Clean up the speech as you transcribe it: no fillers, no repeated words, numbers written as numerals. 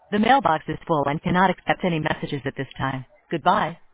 The mailbox is full and cannot accept any messages at this time. Goodbye.